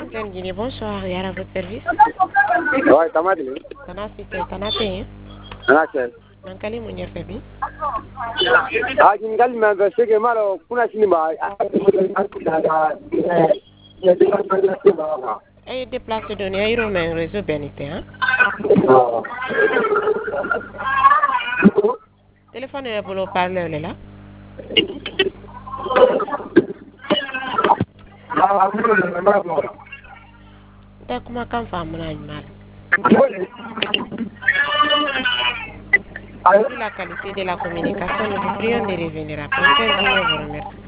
Antenne Guinée, bonsoir, Yara, à votre service. Ouais, tamati. Tana Cissé, Tana Teye. Anache. Nankali Mounier Febi. Ngali m'investir que malo kuna sinima. Ay déplacé donné ay romain réseau benité hein. Téléphone est pour le parler là. Da kuma kan famu na mal. Vu la qualité de la communication, nous vous prions de revenir après. Intervenir vous remercie.